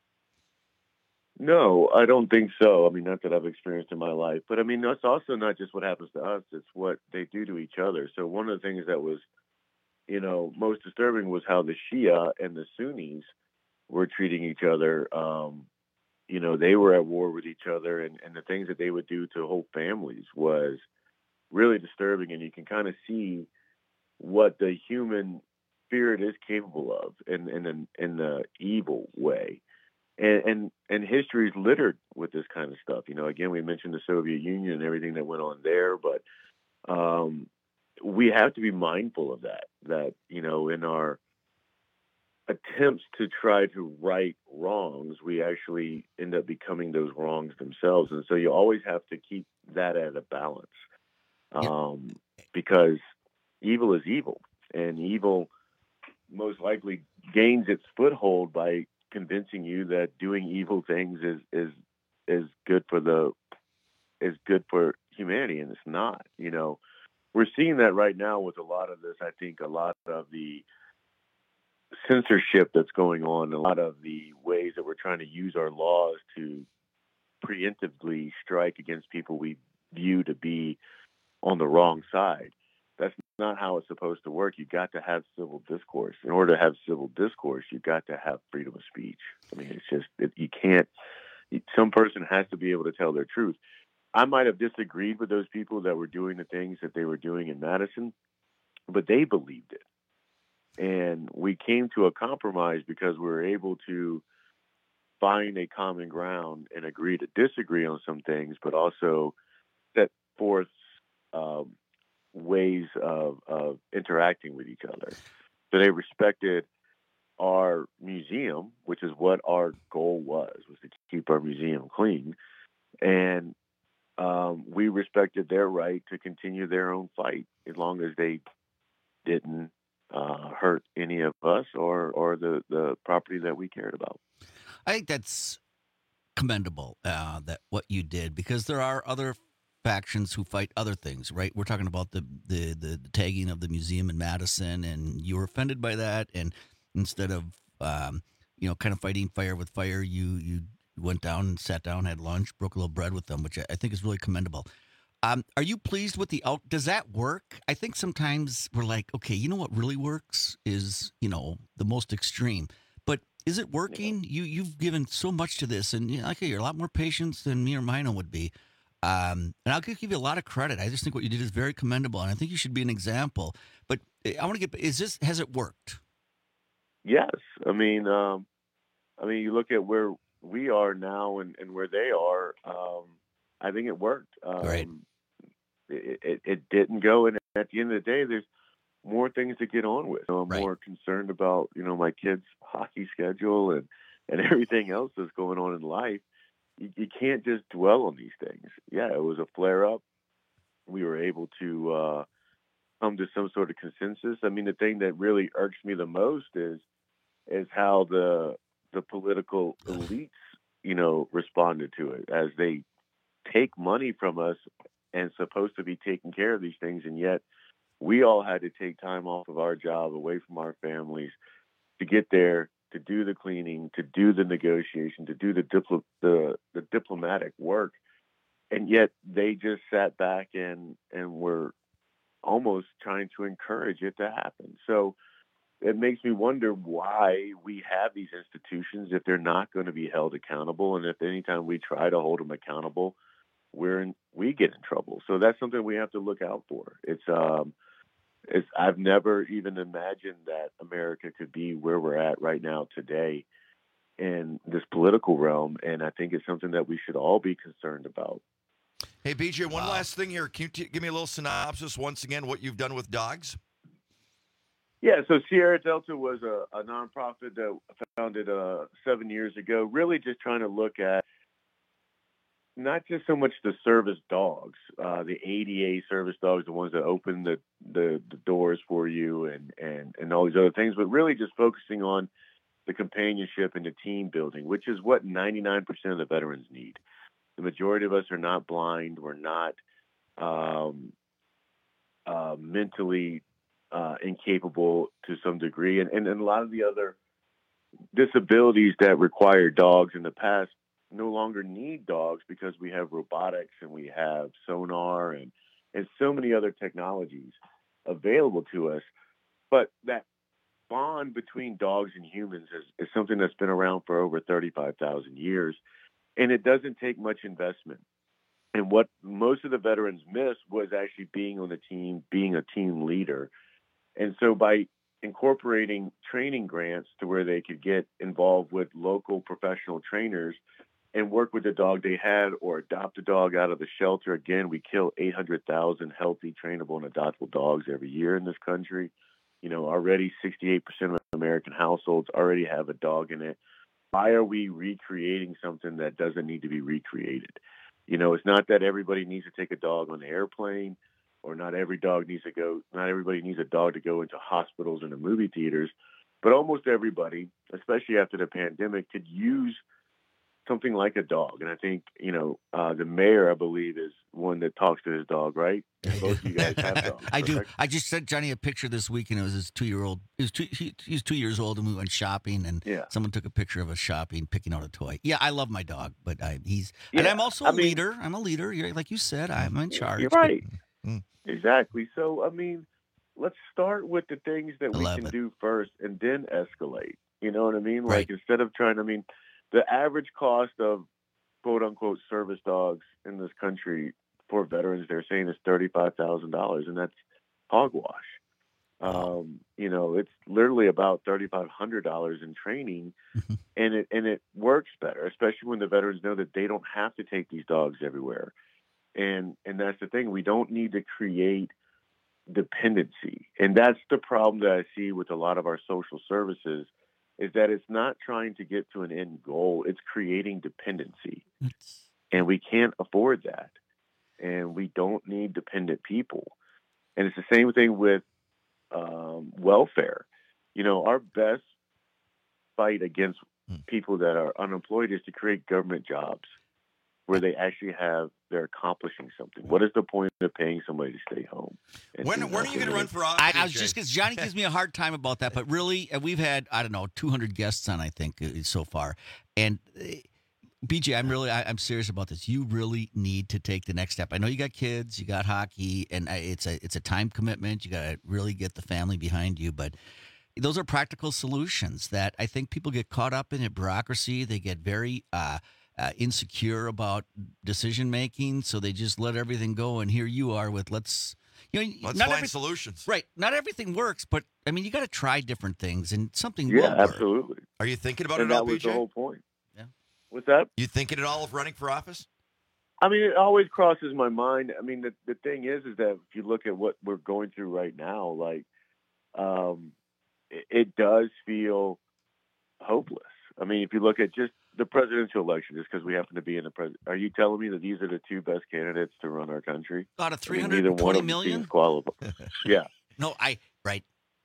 No, I don't think so. I mean, not that I've experienced in my life, but I mean, that's also not just what happens to us, it's what they do to each other. So one of the things that was, most disturbing was how the Shia and the Sunnis were treating each other. They were at war with each other, and the things that they would do to whole families was really disturbing. And you can kind of see what the human spirit is capable of in the evil way. And history is littered with this kind of stuff. Again, we mentioned the Soviet Union and everything that went on there, but we have to be mindful of that, in our attempts to try to right wrongs, we actually end up becoming those wrongs themselves. And so you always have to keep that at a balance, because evil is evil, and evil most likely gains its foothold by convincing you that doing evil things is good for humanity, and it's not. We're seeing that right now with a lot of this. I think a lot of the censorship that's going on, a lot of the ways that we're trying to use our laws to preemptively strike against people we view to be on the wrong side. That's not how it's supposed to work. You got to have civil discourse. In order to have civil discourse, you got to have freedom of speech. I mean, it's just, you can't, some person has to be able to tell their truth. I might have disagreed with those people that were doing the things that they were doing in Madison, but they believed it. And we came to a compromise because we were able to find a common ground and agree to disagree on some things, but also set forth ways of interacting with each other. So they respected our museum, which is what our goal was to keep our museum clean. And we respected their right to continue their own fight as long as they didn't hurt any of us or the property that we cared about. I think that's commendable, that what you did, because there are other factions who fight other things, right? We're talking about the tagging of the museum in Madison, and you were offended by that, and instead of kind of fighting fire with fire, you went down and sat down, had lunch, broke a little bread with them, which I think is really commendable. Are you pleased with does that work? I think sometimes we're like, okay, you know what really works is, the most extreme. But is it working? You've given so much to this, and you're a lot more patient than me or Mino would be. And I'll give you a lot of credit. I just think what you did is very commendable, and I think you should be an example. But I want to has it worked? Yes. I mean, you look at where we are now and where they are. I think it worked. Great. It didn't go, and at the end of the day, there's more things to get on with. I'm more concerned about my kids' hockey schedule and everything else that's going on in life. You can't just dwell on these things. Yeah, it was a flare up. We were able to come to some sort of consensus. I mean, the thing that really irks me the most is how the political elites responded to it, as they take money from us and supposed to be taking care of these things, and yet we all had to take time off of our job, away from our families, to get there, to do the cleaning, to do the negotiation, to do the diplomatic work, and yet they just sat back and were almost trying to encourage it to happen. So it makes me wonder why we have these institutions if they're not going to be held accountable, and if anytime we try to hold them accountable, we get in trouble. So that's something we have to look out for. I've never even imagined that America could be where we're at right now today in this political realm, and I think it's something that we should all be concerned about. Hey, BJ, one last thing here. Can you give me a little synopsis once again what you've done with dogs? Yeah, so Sierra Delta was a nonprofit that founded 7 years ago, really just trying to look at not just so much the service dogs, the ADA service dogs, the ones that open the doors for you and all these other things, but really just focusing on the companionship and the team building, which is what 99% of the veterans need. The majority of us are not blind. We're not mentally incapable to some degree. And a lot of the other disabilities that require dogs in the past no longer need dogs because we have robotics and we have sonar and so many other technologies available to us. But that bond between dogs and humans is something that's been around for over 35,000 years, and it doesn't take much investment. And what most of the veterans missed was actually being on the team, being a team leader. And so by incorporating training grants to where they could get involved with local professional trainers and work with the dog they had or adopt a dog out of the shelter. Again, we kill 800,000 healthy, trainable, and adoptable dogs every year in this country. Already 68% of American households already have a dog in it. Why are we recreating something that doesn't need to be recreated? It's not that everybody needs to take a dog on the airplane, or not everybody needs a dog to go into hospitals and the movie theaters, but almost everybody, especially after the pandemic, could use something like a dog. And I think, the mayor, I believe, is one that talks to his dog, right? And both of you guys have dogs. I do. correct? I just sent Johnny a picture this week, and it was his 2-year-old. He's 2 years old, and we went shopping, and someone took a picture of us shopping, picking out a toy. Yeah, I love my dog, but and I'm also a leader. I'm a leader. Like you said, I'm in charge. You're right. Exactly. So, let's start with the things that we can do first and then escalate. You know what I mean? Right. Like, instead of the average cost of quote unquote service dogs in this country for veterans, they're saying is $35,000, and that's hogwash. It's literally about $3,500 in training, and it works better, especially when the veterans know that they don't have to take these dogs everywhere. And that's the thing. We don't need to create dependency. And that's the problem that I see with a lot of our social services, is that it's not trying to get to an end goal. It's creating dependency. And we can't afford that. And we don't need dependent people. And it's the same thing with welfare. Our best fight against people that are unemployed is to create government jobs where they actually they're accomplishing something. What is the point of paying somebody to stay home? When are you going to run for office? I was just because Johnny gives me a hard time about that, but really, we've had 200 guests on, I think, so far, and BJ, I'm serious about this. You really need to take the next step. I know you got kids, you got hockey, and it's a time commitment. You got to really get the family behind you, but those are practical solutions that I think people get caught up in bureaucracy. They get very insecure about decision making, so they just let everything go. And here you are with let's find solutions. Right, not everything works, but you got to try different things, and something Yeah, will work. absolutely. Are you thinking about And it all, that was BJ? the whole point. Yeah. What's that? You thinking at all of running for office? It always crosses my mind. The thing is that if you look at what we're going through right now, it does feel hopeless. If you look at just the presidential election, just because we happen to be in the president, are you telling me that these are the two best candidates to run our country? Out of neither 320 one of them million? seems qualified. Yeah. No, right.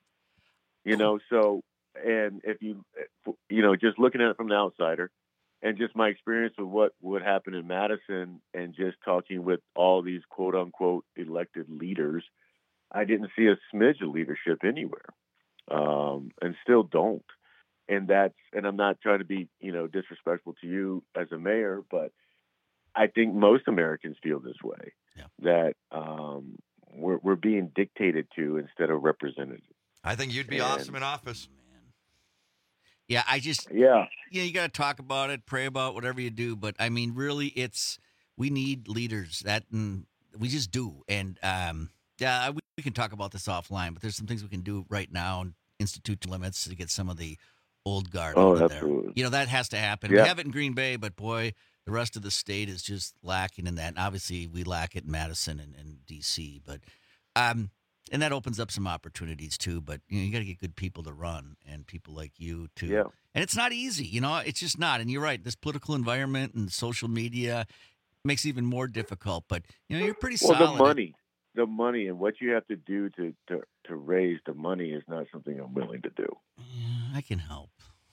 So, and if you just looking at it from the outsider, and just my experience with what would happen in Madison, and just talking with all these quote unquote elected leaders, I didn't see a smidge of leadership anywhere, and still don't. And I'm not trying to be, disrespectful to you as a mayor, but I think most Americans feel this way, that we're being dictated to instead of represented. I think you'd be awesome in office. Yeah, you got to talk about it, pray about whatever you do, but really, we need leaders we just do, and we can talk about this offline, but there's some things we can do right now and institute limits to get some of the old guard over absolutely. there. That has to happen. Yeah. We have it in Green Bay, but boy, the rest of the state is just lacking in that. And obviously, we lack it in Madison and D.C., but and that opens up some opportunities too. But you got to get good people to run, and people like you too. Yeah. And it's not easy. It's just not. And you're right. This political environment and social media makes it even more difficult. But you're pretty solid. Well, the money, and what you have to do to raise the money is not something I'm willing to do. Yeah, I can help.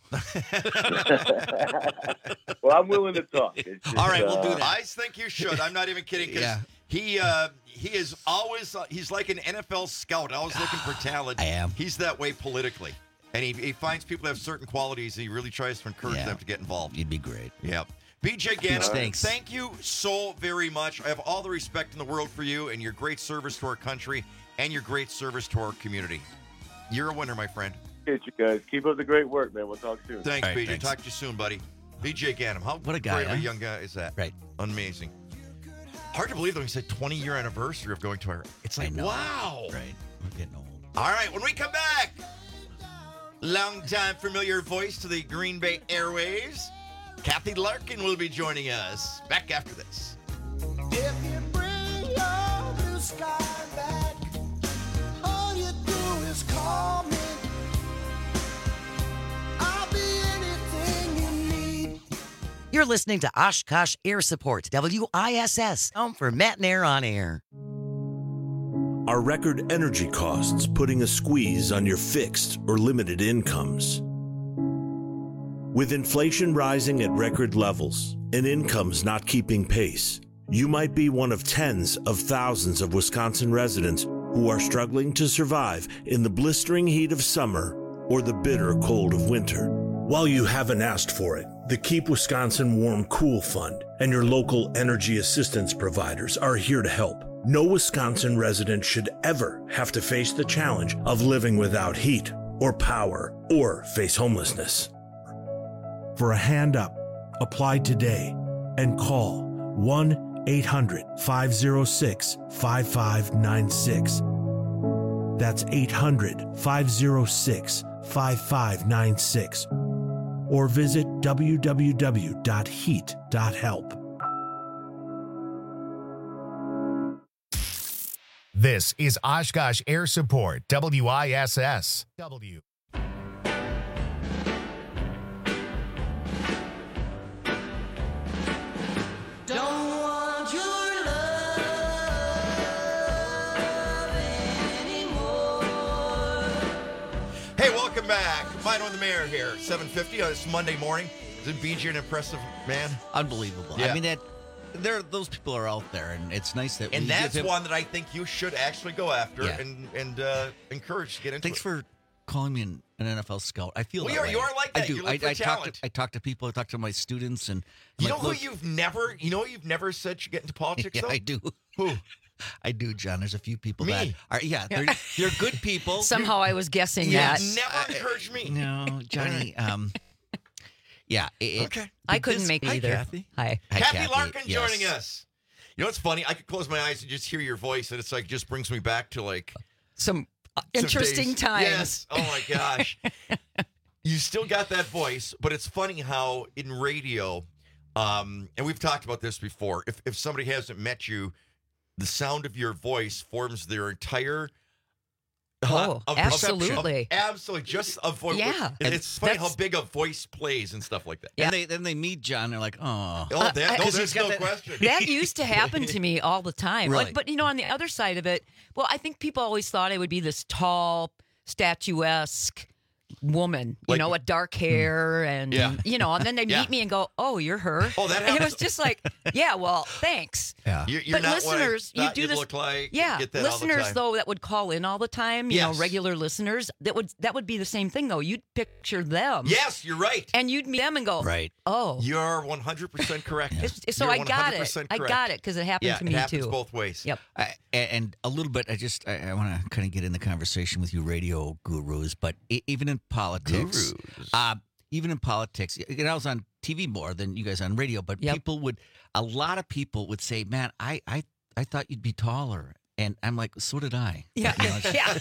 Well, I'm willing to talk. All right, we'll do that. I think you should. I'm not even kidding, because he is always he's like an NFL scout, always looking for talent. I am. He's that way politically, and he finds people that have certain qualities, and he really tries to encourage them to get involved. You'd be great. Yeah. BJ Ganem, Thanks. thank you so very much. I have all the respect in the world for you and your great service to our country and your great service to our community. You're a winner, my friend. Appreciate you guys. Keep up the great work, man. We'll talk soon. Thanks, BJ. Thanks. Talk to you soon, buddy. BJ Ganem. What a guy, great of a young guy is that? Right. Amazing. Hard to believe, though, he said 20-year anniversary of going to our... It's like, wow. Right. We're getting old. All right, when we come back, long-time familiar voice to the Green Bay Airways, Kathy Larkin will be joining us. Back after this. If you bring your blue sky back, all you do is call me. I'll be anything you need. You're listening to Oshkosh Air Support, WISS, home for Matt and Air on Air. Are record energy costs putting a squeeze on your fixed or limited incomes? With inflation rising at record levels and incomes not keeping pace, you might be one of tens of thousands of Wisconsin residents who are struggling to survive in the blistering heat of summer or the bitter cold of winter. While you haven't asked for it, the Keep Wisconsin Warm Cool Fund and your local energy assistance providers are here to help. No Wisconsin resident should ever have to face the challenge of living without heat or power or face homelessness. For a hand up, apply today and call 1-800-506-5596. That's 800-506-5596. Or visit www.heat.help. This is Oshkosh Air Support, WISS. Don't want your love anymore. Hey, welcome back. Mino and the Mayor here. 7:50 on this Monday morning. Isn't BJ an impressive man? Unbelievable. Yeah. I mean, those people are out there, and it's nice that. And we that's give him, one that I think you should actually go after Yeah. and encourage to get into. Thanks for calling me an NFL scout. I feel Well, that way. you are like that. I do. You look for talent. I talk to people. I talk to my students, and You I'm know like, who "Look," you've never said should get into politics, Yeah, though? I do. Who? I do, John. There's a few people Me. that are. Yeah, they're good people. Somehow I was guessing Yeah, that. never encouraged me. No, Johnny. Yeah. Okay. I couldn't make it Hi, either. Kathy. Hi. Kathy Larkin yes. joining us. You know what's funny? I could close my eyes and just hear your voice, and it's like just brings me back to like Some some interesting days. times. Yes. Oh my gosh. You still got that voice, but it's funny how in radio, and we've talked about this before. If somebody hasn't met you, the sound of your voice forms their entire. Absolutely. Absolutely. Just a voice. Yeah. It's funny how That's- big a voice plays and stuff like that. And then they meet John. They're like, oh. There's no question. That used to happen to me all the time. Really? But, on the other side of it, well, I think people always thought I would be this tall, statuesque woman, with dark hair and, and then they meet me and go, oh, you're her. Oh, that And it happens. was just like, yeah, well, thanks. Yeah. You're But not what I listeners, you thought do you'd this. look like. Yeah, Get that all the listeners time. though that would call in all the time. Yes. Regular listeners that would be the same thing though. You'd picture them. Yes, you're right. And you'd meet them and go, Right. Oh, You're 100% correct. so You're I got it. 100% I correct. got it because it happened Yeah, to me it happens too. both ways. Yep. And a little bit, I want to kind of get in the conversation with you radio gurus, but even in politics. Even in politics, I was on TV more than you guys on radio, but a lot of people would say, man, I thought you'd be taller. And I'm like, so did I. Yeah. Yeah.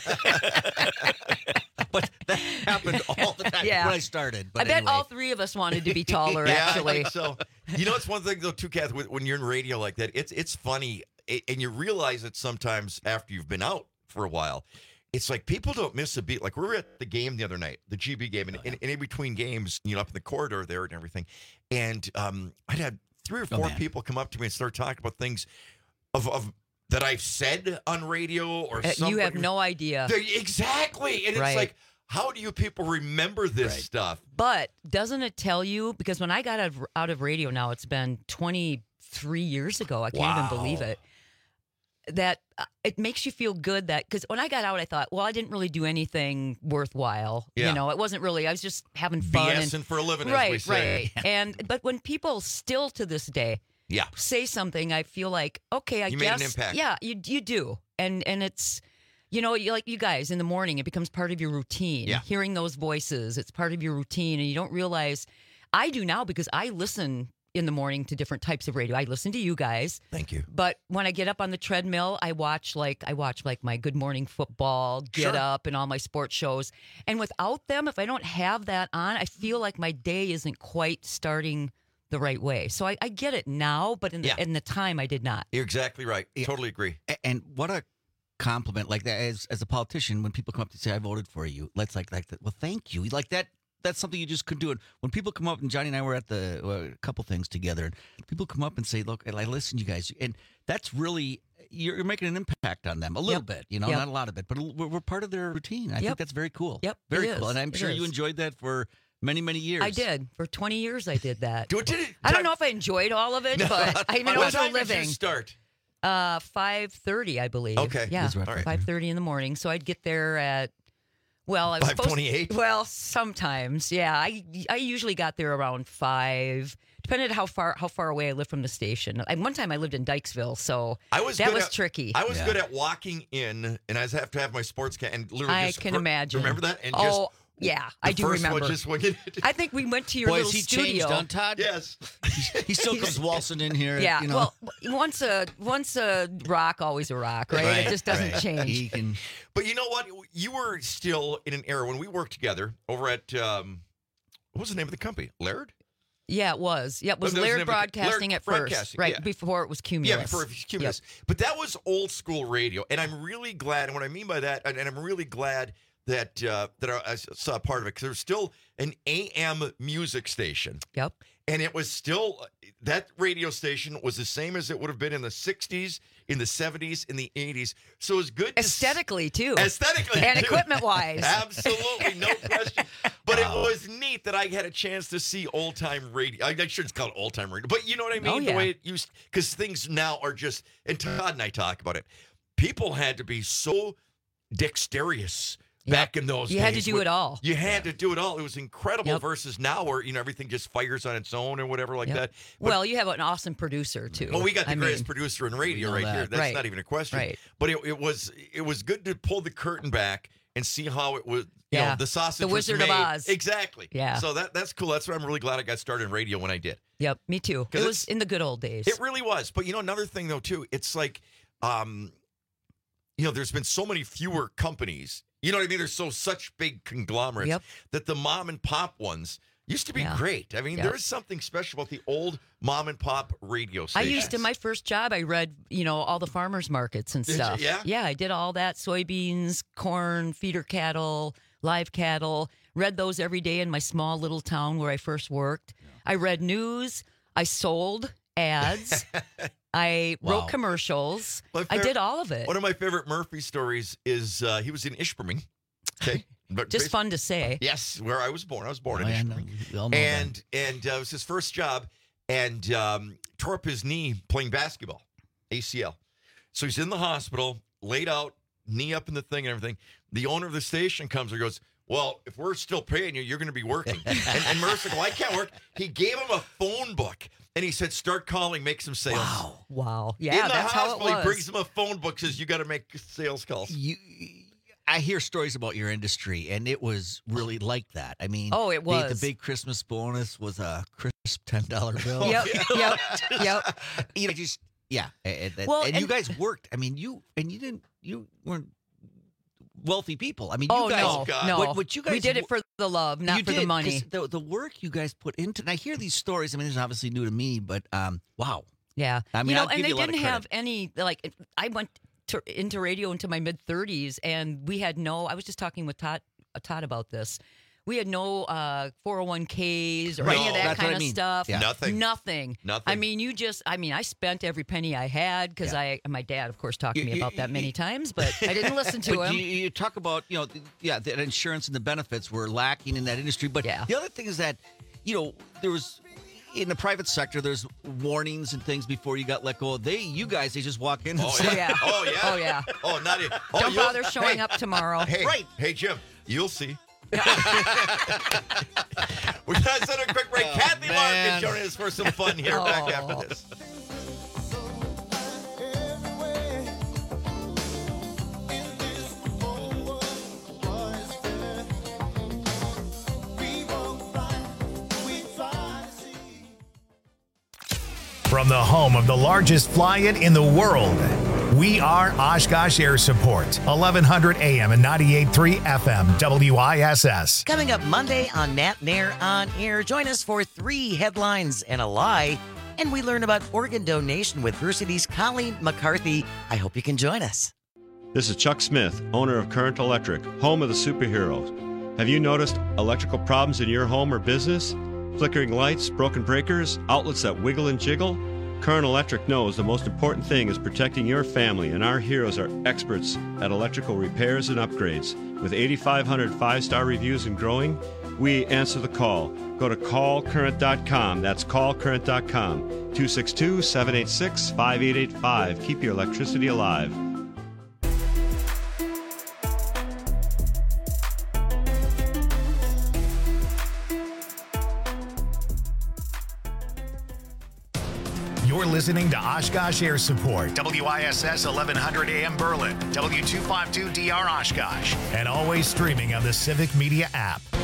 But that happened all the time when I started. But I bet anyway. all three of us wanted to be taller, Yeah, actually. I think so. You know, it's one thing though, too, Kath. When you're in radio like that, it's funny, and you realize it sometimes after you've been out for a while. It's like people don't miss a beat. Like we were at the game the other night, the GB game, and in between games, up in the corridor there and everything. And I'd had 3 or 4 people come up to me and start talking about things of that I've said on radio or something. You have no idea. Exactly. And Right. it's like, how do you people remember this stuff? But doesn't it tell you? Because when I got out of radio now, it's been 23 years ago. I can't even believe it. That it makes you feel good that because when I got out, I thought, well, I didn't really do anything worthwhile. Yeah. It wasn't really. I was just having fun BSing for a living, as right, we say. right. But when people still to this day, say something, I feel like okay, I You guess, made an impact. yeah, you do, and it's. You like you guys in the morning, it becomes part of your routine. Yeah. Hearing those voices, it's part of your routine, and you don't realize. I do now because I listen in the morning to different types of radio. I listen to you guys. Thank you. But when I get up on the treadmill, I watch like my Good Morning Football, Get Up, and all my sports shows. And without them, if I don't have that on, I feel like my day isn't quite starting the right way. So I get it now, but in the time I did not. You're exactly right. Totally agree. And what a compliment like that as a politician when people come up to say I voted for you. Let's like that. Well, thank you. Like that. That's something you just couldn't do. And when people come up, and Johnny and I were at a couple things together, and people come up and say, "Look, I listen to you guys," and that's really you're making an impact on them a little bit, not a lot of it, but we're part of their routine. I think that's very cool. Yep, very cool, and I'm sure you enjoyed that for many, many years. I did. For 20 years, I did that. Did it? I don't know if I enjoyed all of it, but I mean, it was a living. Did you start? 5:30, I believe. Okay, yeah, all right. 5:30 in the morning. So I'd get there at. Well, I was 5:28. Well, sometimes, yeah. I usually got there around 5, depending on how far away I lived from the station. One time I lived in Dykesville, so that was tricky. I was good at walking in, and I have to have my sports can and literally. I can imagine. Remember that? And yeah, I do remember. I think we went to your little studio. Changed on Todd? Yes. He still comes waltzing in here. Yeah. You know. Well, once a rock, always a rock, right? It just doesn't change. He can. But you know what? You were still in an era when we worked together over at what was the name of the company? Laird? Yeah, it was. Yeah, it was That was the Laird name of the- Broadcasting Laird at first, Broadcasting, right yeah. before it was Cumulus. Yeah, before it was Cumulus. But that was old school radio, and I'm really glad. And what I mean by that, and I'm really glad that I saw part of it because there was still an AM music station. Yep. And it was still, that radio station was the same as it would have been in the 60s, in the 70s, in the 80s. So it was good. Aesthetically, too. Aesthetically, and too. Equipment-wise. Absolutely, no question. But it was neat that I had a chance to see old-time radio. I'm not sure it's called old-time radio, but you know what I mean? Oh, yeah. The way it used, because things now are just, and Todd and I talk about it, people had to be so dexterous back in those days. You had to do it all. You had to do it all. It was incredible versus now where, everything just fires on its own or whatever like that. But, well, you have an awesome producer, too. well, we got the greatest producer in radio right here. That's Right. not even a question. Right. But it was good to pull the curtain back and see how it was, the sausage The was Wizard of made. Oz. Exactly. Yeah. So that's cool. That's what I'm really glad I got started in radio when I did. Yep, me too. It was in the good old days. It really was. But, another thing, though, too, it's like, there's been so many fewer companies. You know what I mean? There's such big conglomerates that the mom and pop ones used to be great. I mean, there is something special about the old mom and pop radio stations. My first job, I read, all the farmers markets and Did you? stuff. Yeah? Yeah, I did all that. Soybeans, corn, feeder cattle, live cattle. Read those every day in my small little town where I first worked. Yeah. I read news. I sold ads. I wrote commercials. I did all of it. One of my favorite Murphy stories is he was in Ishpeming. Okay. But just fun to say. Yes, where I was born. I was born in Ishpeming. We all know and it was his first job, and tore up his knee playing basketball, ACL. So he's in the hospital, laid out, knee up in the thing and everything. The owner of the station comes and goes, well, if we're still paying you, you're going to be working. and Murphy said, well, I can't work. He gave him a phone book. And he said, start calling, make some sales. Wow. Yeah, in the that's hospital, how it was. he brings him a phone book, says, you got to make sales calls. I hear stories about your industry, and it was really like that. I mean, it was. The big Christmas bonus was a crisp $10 bill. Yep. And you guys worked. I mean, you weren't wealthy people. I mean, you guys. No. What you guys we did it for the love, not for the money. The work you guys put into, and I hear these stories. I mean, this is obviously new to me, but wow. Yeah. I mean, I'll and give they you a lot of didn't have credit. any, I went into radio into my mid 30s, and we had I was just talking with Todd about this. We had no 401ks or any of that kind of stuff. Yeah. Nothing. I mean, I spent every penny I had because my dad, of course, talked to me about that many times, but I didn't listen to him. You talk about, that insurance and the benefits were lacking in that industry. But the other thing is that, there was, in the private sector, there's warnings and things before you got let go. You guys just walk in and say, yeah. Oh, yeah. Oh, yeah. Oh, not even. Oh, Don't bother showing up tomorrow. Hey, right. Hey, Jim, you'll see. We're going to send a quick break. Kathy Larkin joining us for some fun here. Back after this. From the home of the largest fly-in the world, We are Oshkosh Air Support, 1100 AM and 98.3 FM, WISS. Coming up Monday on Matt Nair on Air, join us for 3 headlines and a lie. And we learn about organ donation with Versity's Colleen McCarthy. I hope you can join us. This is Chuck Smith, owner of Current Electric, home of the superheroes. Have you noticed electrical problems in your home or business? Flickering lights, broken breakers, outlets that wiggle and jiggle? Current Electric knows the most important thing is protecting your family, and our heroes are experts at electrical repairs and upgrades. With 8,500 5-star reviews and growing, we answer the call. Go to callcurrent.com. That's callcurrent.com. 262-786-5885. Keep your electricity alive. You're listening to Oshkosh Air Support, WISS 1100 AM Berlin, W252DR Oshkosh, and always streaming on the Civic Media app.